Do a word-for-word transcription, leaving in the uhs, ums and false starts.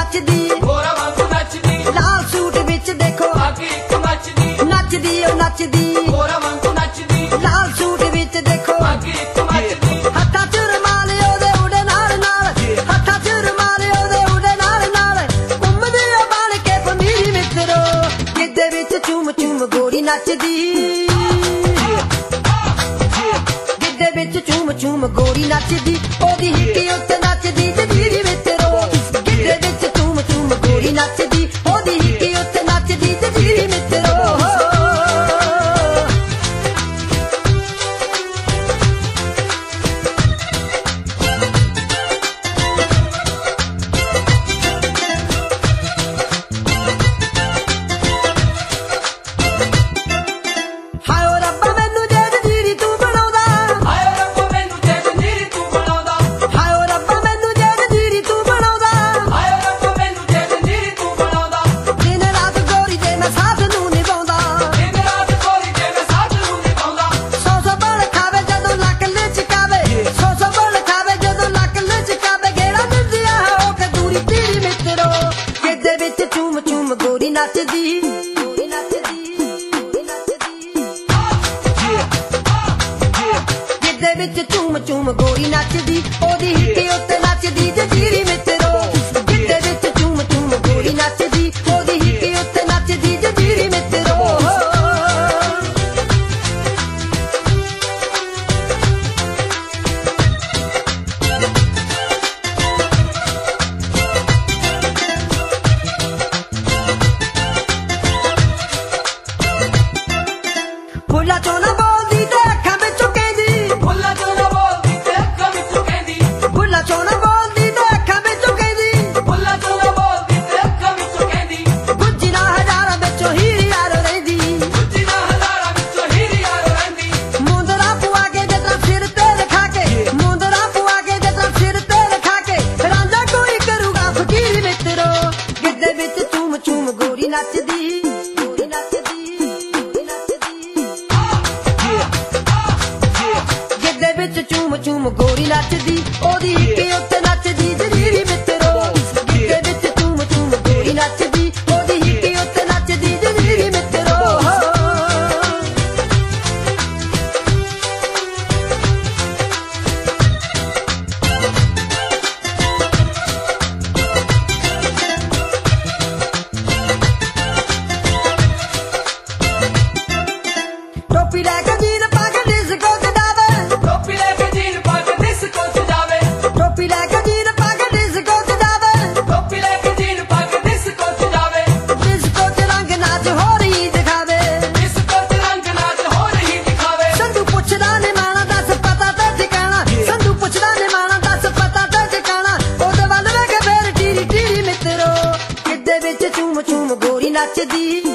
नचदी होरा वांगू नचदी लाल सूट विच देखो बाकी एक मचदी नचदी ओ नचदी होरा वांगू नचदी लाल सूट विच देखो बाकी एक मचदी हत्थां च रुमाल ओदे उड़े नाल नाल हत्थां च रुमाल ओदे उड़े नाल नाल घुमदी ओ बन के फमीरी मित्रो गिद्दे विच चूम चूम गोरी नचदी गिद्दे विच चूम चूम गोरी नचदी ओदी हिक्की उत्ते नचदी जजीरी मित्रो गिद्दे विच चूम चूम गोरी नचदी ओदी हिक्की उत्ते नचदी जजीरी मित्रो ਹਾਏ ਰੱਬਾ ਮੈਨੂੰ ਜੇ ਜੀਰੀ ਤੂੰ ਬਣਾਉਂਦਾ हाय रब्बा मैनू जे जंजीरी तू बनाउंदा ਹਾਏ ਰੱਬਾ ਮੈਨੂੰ ਜੇ ਜੀਰੀ ਤੂੰ ਬਣਾਉਂਦਾ हाय रब्बा मैनू जे जंजीरी तू बनाउंदा ਦਿਨ ਰਾਤ ਗੋਰੀ ਦੇ ਮੈਂ ਸਾਥ ਨੂੰ ਨਿਭਾਉਂਦਾ दिन रात गोरी जे मैं साथ नू निभाउंदा ਸੌ ਸੌ ਬਲ ਖਾਵੇ ਜਦੋਂ ਲੱਕ ਲਚਕਾਵੇ ਸੌ ਸੌ ਬਲ ਖਾਵੇ ਜਦੋਂ ਲੱਕ ਲਚਕਾਵੇ ਗੇੜਾ ਦਿੰਦੀ ਆ ਹੋ ਕੇ ਦੂਰੀ ਤੇਰੀ ਮਿੱਤਰੋ ਗਿੱਧੇ ਵਿੱਚ ਚੂਮ ਚੂਮ ਗੋਰੀ ਨੱਚਦੀ ਗੋਰੀ ਨੱਚਦੀ ਗੋਰੀ ਨੱਚਦੀ ਗਿੱਧੇ ਵਿੱਚ ਚੂਮ ਚੂਮ ਗੋਰੀ ਨੱਚਦੀ ਉਹਦੀ ਹਿੱਕੀ ਉੱਤੇ ਨੱਚਦੀ ਜਜੀਰੀ ਮਿੱਤਰੋ ਗਿੱਧੇ ਵਿੱਚ ਚੂਮ ਚੂਮ ਗੋਰੀ ਨੱਚਦੀ ਉਹਦੀ ਹਿੱਕੀ ਉੱਤੇ ਨੱਚਦੀ ਜਜੀਰੀ ਮਿੱਤਰੋ ਫੁੱਲਾਂ ਚੋਂ ਨਾ ਬੋਲਦੀ ਤੇ ਅੱਖਾਂ ਵਿੱਚੋਂ ਕਹਿੰਦੀ फुल्ला चो ना बोलदी ते अक्खां विचों कहंदी ਫੁੱਲਾਂ ਚੋਂ ਨਾ ਬੋਲਦੀ ਤੇ ਅੱਖਾਂ ਵਿੱਚੋਂ ਕਹਿੰਦੀ फुल्ला चो ना बोलदी ते अक्खां विचों कहंदी ਗੁੱਜੀ ਨਾ ਹਜ਼ਾਰਾਂ ਵਿੱਚੋਂ ਹੀਰੀ ਯਾਰ ਰਹਿੰਦੀ गुज्जी ना हज़ारां विचों हीरी यार रहिंदी ਮੁੰਦਰਾ ਪੁਆ ਕੇ ਜਦੋਂ ਸਿਰ ਤੇ ਰਖਾ ਕੇ ਮੁੰਦਰਾ ਪੁਆ ਕੇ ਜਦੋਂ ਸਿਰ ਤੇ ਰਖਾ ਕੇ ਰਾਂਝਾ ਕੋਈ ਕਰੂਗਾ ਫਕੀਰ ਮਿੱਤਰੋ ਗਿੱਧੇ ਵਿੱਚ ਚੂਮ ਚੂਮ ਗੋਰੀ ਨੱਚਦੀ ਗੋਰੀ ਨੱਚਦੀ ਗੋਰੀ ਨੱਚਦੀ ਗਿੱਧੇ ਵਿੱਚ ਚੂਮ ਚੂਮ ਗੋਰੀ ਨੱਚਦੀ ਉਹਦੀ ਹਿੱਕੀ ਉੱਤੇ ਨੱਚਦੀ ਜਰੀਰੀ ਮਿੱਤਰੋ ਗਿੱਧੇ ਵਿੱਚ ਚੂਮ ਚੂਮ ਗੋਰੀ ਨੱਚਦੀ ਉਹਦੀ ਹਿੱਕੀ ਉੱਤੇ ਨੱਚਦੀ ਜਰੀਰੀ ਮਿੱਤਰੋ ਟੋਪੀ ਲੈ ਕੇ ਜੀਨ ਪਾ ਕੇ ਡਿਸਕੋ ਤੇ ਜਾਵੇ टोपी लेके जीन पाके डिस्को च जावे ਟੋਪੀ ਲੈ ਕੇ ਜੀਨ ਪਾ ਕੇ ਡਿਸਕੋ ਤੇ ਜਾਵੇ टोपी लेके जीन पाके डिस्को च जावे ਡਿਸਕੋ ਚ ਰੰਗ ਨਾਚ ਹੋ ਰਹੀ ਦਿਖਾਵੇ डिस्को च रंग नाच हो रही दिखावे ਸੰਧੂ ਪੁੱਛਦਾ ਨੇ ਮਾਣਾ ਦੱਸ ਪਤਾ ਤੇ ਠਿਕਾਣਾ ਸੰਧੂ ਪੁੱਛਦਾ ਨੇ ਮਾਣਾ ਦੱਸ ਪਤਾ ਤੇ ਠਿਕਾਣਾ ਉਹਦੇ ਵੱਲ ਵੇਖ ਫੇਰ ਟੀਰੀ ਟੀਰੀ ਮਿੱਤਰੋ ਗਿੱਧੇ ਵਿੱਚ ਚੂਮ ਚੂਮ ਗੋਰੀ ਨੱਚਦੀ